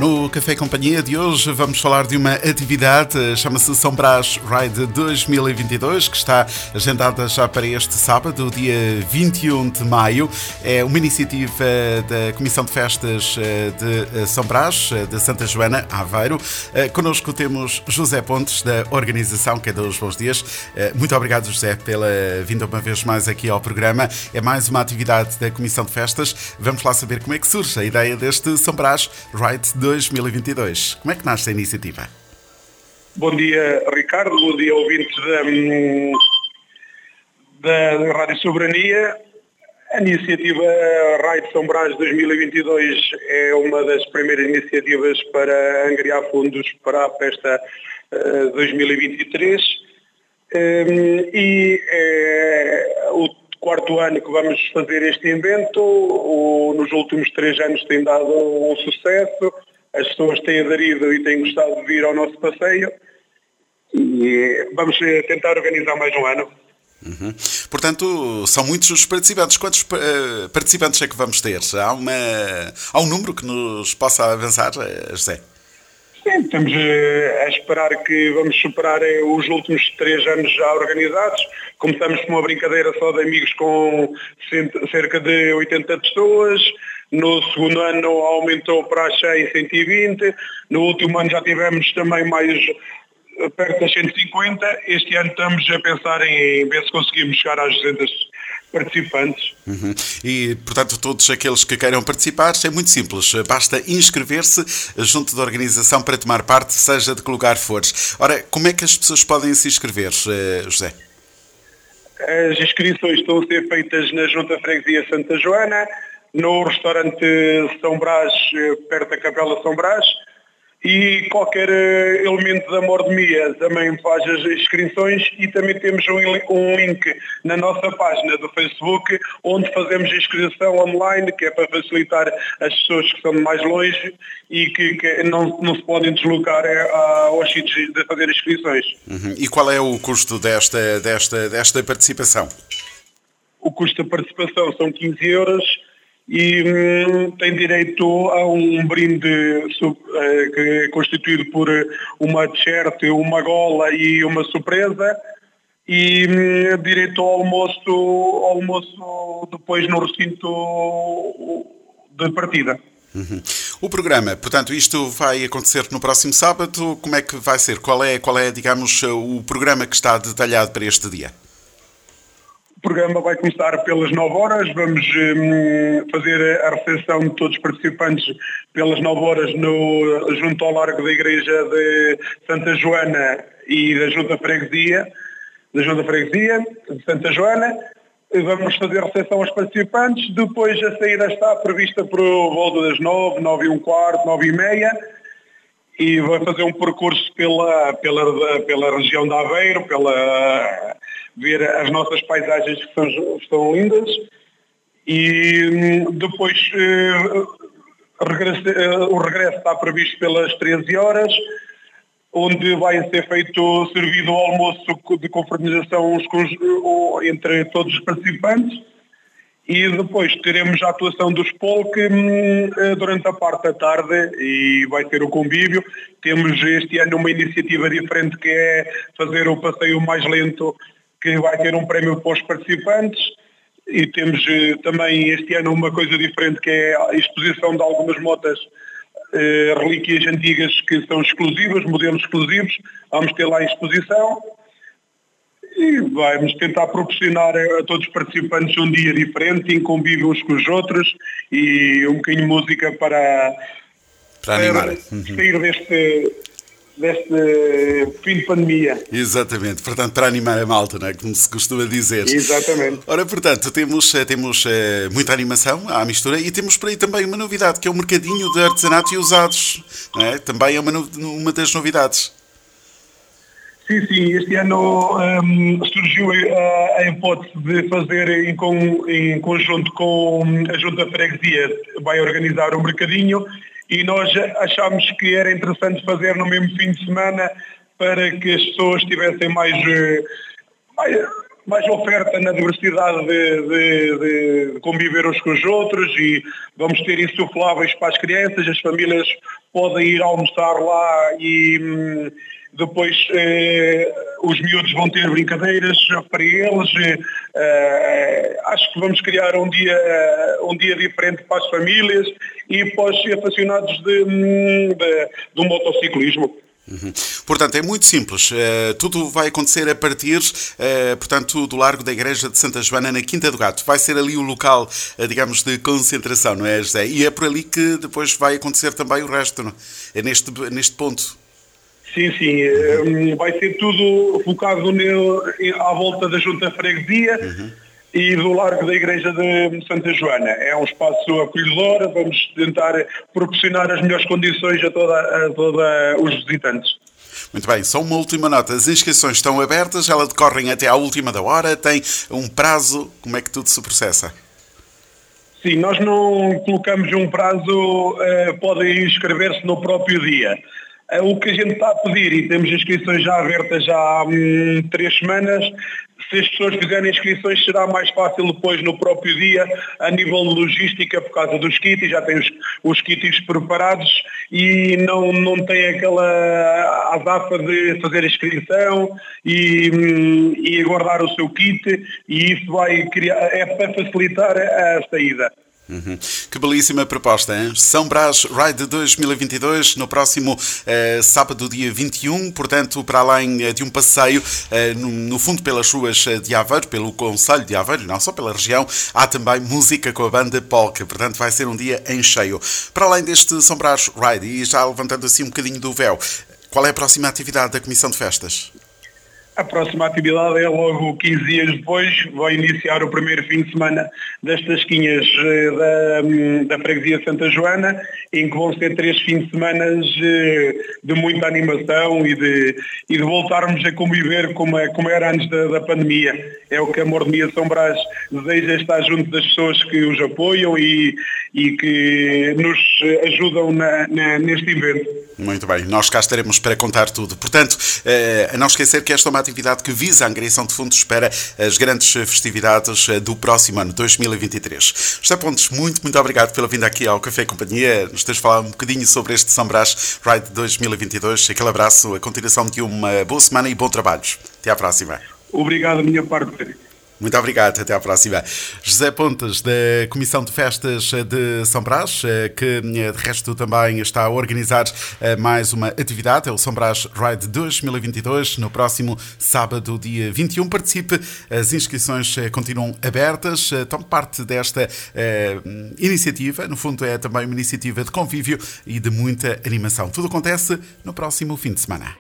No Café Companhia de hoje vamos falar de uma atividade, chama-se São Brás Ride 2022, que está agendada já para este sábado, dia 21 de maio. É uma iniciativa da Comissão de Festas de São Brás, de Santa Joana, Aveiro. Connosco temos José Pontes, da organização, que é dos bons dias. Muito obrigado, José, pela vinda uma vez mais aqui ao programa. É mais uma atividade da Comissão de Festas. Vamos lá saber como é que surge a ideia deste São Brás Ride 2022. Como é que nasce a iniciativa? Bom dia, Ricardo. Bom dia, ouvintes da Rádio Soberania. A iniciativa Ride São Brás 2022 é uma das primeiras iniciativas para angariar fundos para a festa 2023 e é o quarto ano que vamos fazer este evento. Nos últimos 3 anos tem dado um sucesso, as pessoas têm aderido e têm gostado de vir ao nosso passeio e vamos tentar organizar mais um ano. Uhum. Portanto, são muitos os participantes. Quantos participantes é que vamos ter? Há um número que nos possa avançar, José? Sim, estamos a esperar que vamos superar os últimos 3 anos já organizados. Começamos com uma brincadeira só de amigos com cerca de 80 pessoas. No segundo ano aumentou para 100, 120. No último ano já tivemos também mais perto das 150. Este ano estamos a pensar em ver se conseguimos chegar às 200 participantes. Uhum. E, portanto, todos aqueles que queiram participar, é muito simples. Basta inscrever-se junto da organização para tomar parte, seja de que lugar fores. Ora, como é que as pessoas podem se inscrever, José? As inscrições estão a ser feitas na Junta Freguesia Santa Joana, no restaurante São Brás, perto da Capela São Brás, e qualquer elemento da mordomia também faz as inscrições, e também temos um link na nossa página do Facebook onde fazemos a inscrição online, que é para facilitar as pessoas que estão mais longe e que não se podem deslocar aos sítios de fazer inscrições. Uhum. E qual é o custo desta participação? O custo da participação são 15 euros. E tem direito a um brinde que é constituído por uma t-shirt, uma gola e uma surpresa, e direito ao almoço depois no recinto de partida. Uhum. O programa, portanto, isto vai acontecer no próximo sábado. Como é que vai ser? Qual é, digamos, o programa que está detalhado para este dia? O programa vai começar pelas 9 horas, vamos fazer a recepção de todos os participantes pelas 9 horas junto ao largo da Igreja de Santa Joana e da Junta Freguesia de Santa Joana. Vamos fazer a recepção aos participantes, depois a saída está prevista por volta das 9, 9 e um quarto, 9 e meia, e vai fazer um percurso pela região de Aveiro, ver as nossas paisagens que estão lindas, e depois o regresso está previsto pelas 13 horas, onde vai ser servido o almoço de confraternização entre todos os participantes, e depois teremos a atuação dos folk durante a parte da tarde e vai ter o convívio. Temos este ano uma iniciativa diferente, que é fazer o passeio mais lento, que vai ter um prémio para os participantes, e temos também este ano uma coisa diferente, que é a exposição de algumas motas, relíquias antigas que são exclusivas, modelos exclusivos. Vamos ter lá em exposição e vamos tentar proporcionar a todos os participantes um dia diferente, em convívio uns com os outros, e um bocadinho de música para animar. Sair deste fim de pandemia. Exatamente, portanto, para animar a malta, não é? Como se costuma dizer. Exatamente. Ora, portanto, temos muita animação à mistura, e temos por aí também uma novidade, que é o mercadinho de artesanato e usados, não é? Também é uma das novidades. Sim, este ano surgiu a hipótese de fazer em conjunto com a Junta Freguesia, vai organizar um mercadinho, e nós achámos que era interessante fazer no mesmo fim de semana, para que as pessoas tivessem mais oferta na diversidade de conviver uns com os outros, e vamos ter insufláveis para as crianças, as famílias podem ir almoçar lá e depois os miúdos vão ter brincadeiras para eles. Acho que vamos criar um dia diferente para as famílias e para os apaixonados do motociclismo. Portanto, é muito simples. Tudo vai acontecer a partir, portanto, do Largo da Igreja de Santa Joana, na Quinta do Gato. Vai ser ali o local, digamos, de concentração, não é, José? E é por ali que depois vai acontecer também o resto, não é? É neste ponto. Sim. Vai ser tudo focado à volta da Junta de Freguesia e do Largo da Igreja de Santa Joana. É um espaço acolhedor, vamos tentar proporcionar as melhores condições a todos os visitantes. Muito bem, só uma última nota. As inscrições estão abertas, elas decorrem até à última da hora, tem um prazo, como é que tudo se processa? Sim, nós não colocamos um prazo, podem inscrever-se no próprio dia. O que a gente está a pedir, e temos inscrições já abertas já há 3 semanas, se as pessoas fizerem inscrições será mais fácil depois no próprio dia, a nível de logística, por causa dos kits, já tem os kits preparados e não tem aquela azafa de fazer a inscrição e aguardar o seu kit, e isso vai criar, é para facilitar a saída. Que belíssima proposta, hein? São Brás Ride 2022, no próximo sábado, dia 21, portanto, para além de um passeio, no fundo pelas ruas de Aveiro, pelo concelho de Aveiro, não só pela região, há também música com a banda Polka, portanto vai ser um dia em cheio. Para além deste São Brás Ride, e já levantando assim um bocadinho do véu, qual é a próxima atividade da Comissão de Festas? A próxima atividade é logo 15 dias depois, vai iniciar o primeiro fim de semana das tasquinhas da Freguesia de Santa Joana, em que vão ser 3 fins de semana de muita animação e de voltarmos a conviver como era antes da pandemia. É o que a Mordomia São Brás deseja, estar junto das pessoas que os apoiam e que nos ajudam neste evento. Muito bem, nós cá estaremos para contar tudo. Portanto, a não esquecer que esta é uma atividade que visa a angariação de fundos para as grandes festividades do próximo ano, 2023. José Pontes, muito obrigado pela vinda aqui ao Café e Companhia, nos teres falado um bocadinho sobre este São Brás Ride 2022. Aquele abraço, a continuação de uma boa semana e bom trabalho. Até à próxima. Obrigado da minha parte. Muito obrigado, até à próxima. José Pontes, da Comissão de Festas de São Brás, que de resto também está a organizar mais uma atividade, é o São Brás Ride 2022, no próximo sábado, dia 21. Participe, as inscrições continuam abertas, tome parte desta iniciativa, no fundo é também uma iniciativa de convívio e de muita animação. Tudo acontece no próximo fim de semana.